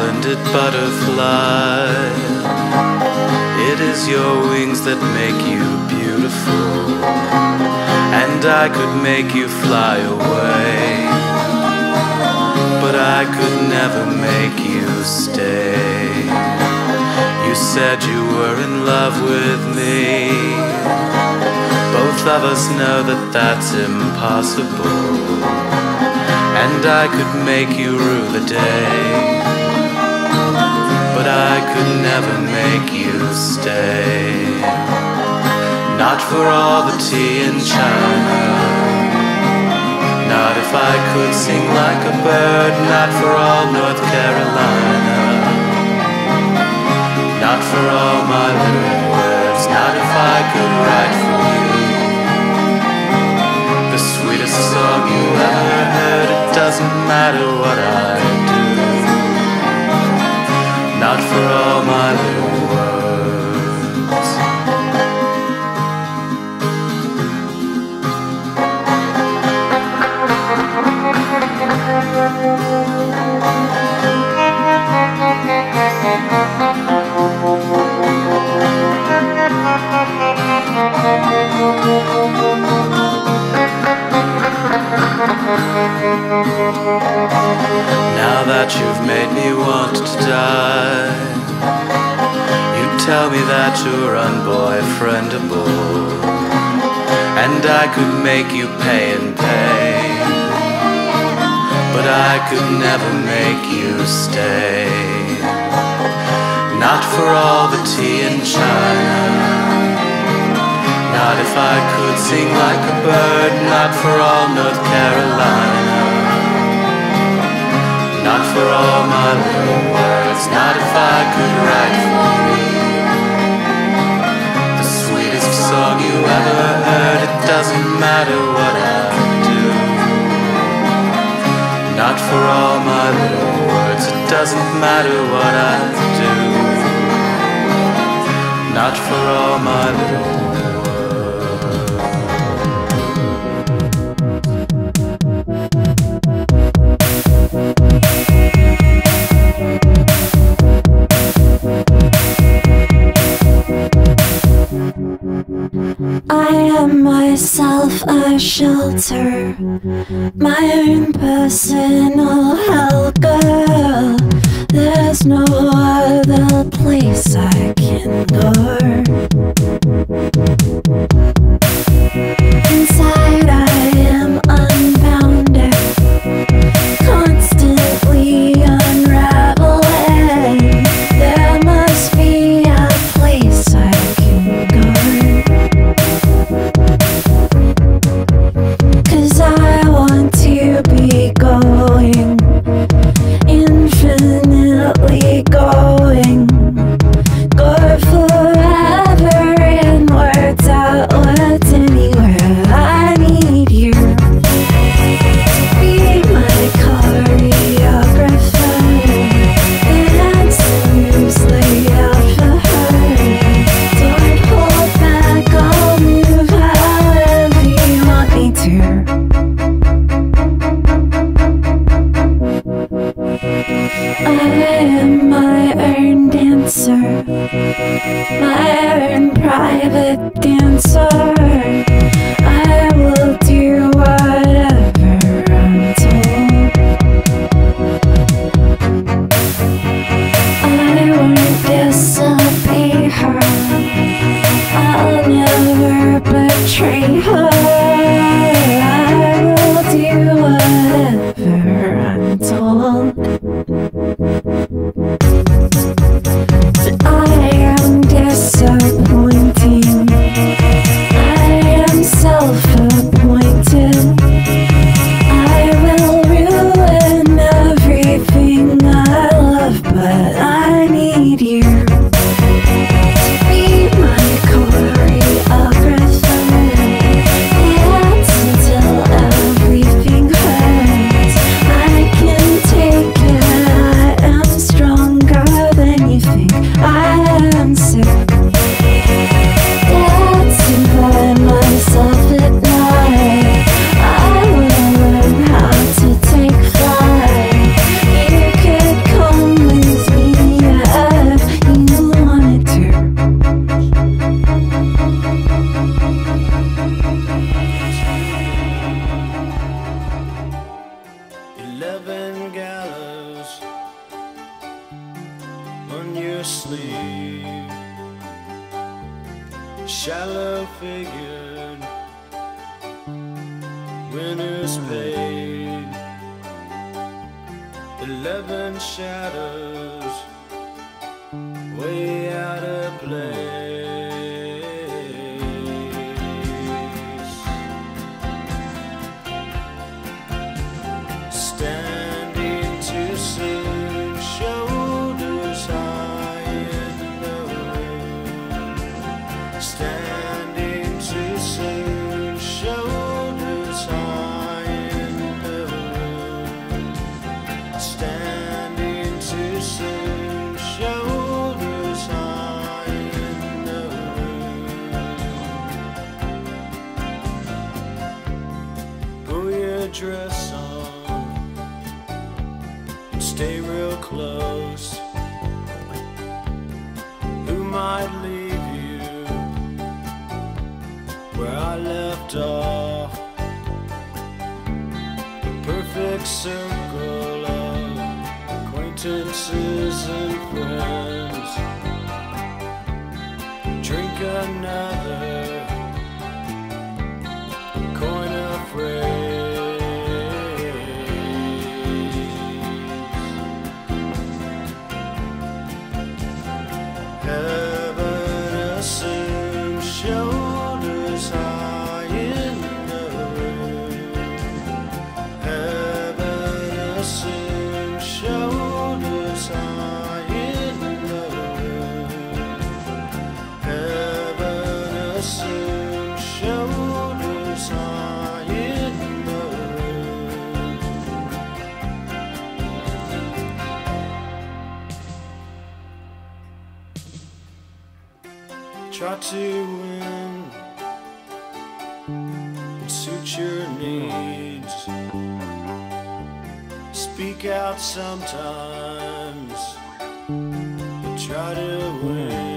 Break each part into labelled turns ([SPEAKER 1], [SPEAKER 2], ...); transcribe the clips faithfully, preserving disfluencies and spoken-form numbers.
[SPEAKER 1] splendid butterfly. It is your wings that make you beautiful, and I could make you fly away, but I could never make you stay. You said you were in love with me. Both of us know that that's impossible, and I could make you rue the day, but I could never make you stay. Not for all the tea in China, not if I could sing like a bird, not for all North Carolina, not for all my lyric words, not if I could write for you the sweetest song you ever heard. It doesn't matter what I do, not for all my little words. Now that you've made me want to die, you tell me that you're unboyfriendable, and I could make you pay and pay, but I could never make you stay. Not for all the tea in China, not if I could sing like a bird, not for all North Carolina, not for all my little words, not if I could write for you the sweetest song you ever heard. It doesn't matter what I do, not for all my little words. It doesn't matter what I do, not for all my little words.
[SPEAKER 2] I am myself a shelter, my own personal hell girl. There's no other place I can go. Inside I am unbounded, constantly unraveling. There must be a place I can go, 'cause I want to be going, infinitely going, go forever, inwards, outwards, anywhere. I need you to be my choreographer. Dance moves laid out for her. Don't hold back, I'll move however you want me to. I am my own dancer, my own private dancer. I will do whatever I'm told. I won't disobey her, I'll never betray her. I will do whatever I'm told. But I am disappointing, I am self-appointed. I will ruin everything I love, but I need you to be my choreographer. Dance until everything hurts.
[SPEAKER 3] eleven gallows on your sleeve, shallow figured winners paid, eleven shadows way out of place, standing too soon, shoulders high in the wind, standing too soon, shoulders high in the wind, standing too soon, shoulders high in the wind. Pull your dress on and stay real close. Who might leave you where I left off? The perfect circle of acquaintances and friends. Drink another coin of phrase. Heaven assumes shoulders high in the wind. Heaven assumes shoulders high in the wind. Heaven assumes shoulders high in the wind. Try to win and suit your needs. Speak out sometimes, but try to win.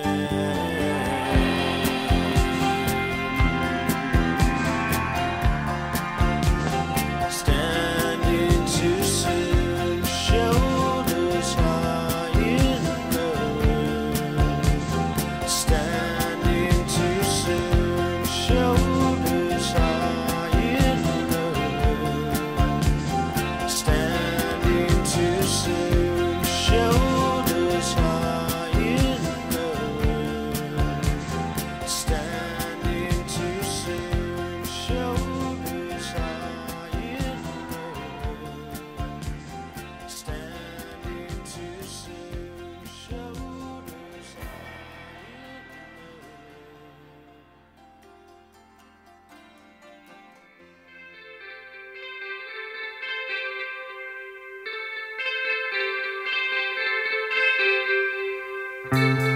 [SPEAKER 3] Standing too soon, shoulders high in the wind. Standing too soon, shoulders high in the wind. Standing too soon, shoulders high in the wind. Standing too soon, shoulders high in the wind. Standing too soon, shoulders high in the wind.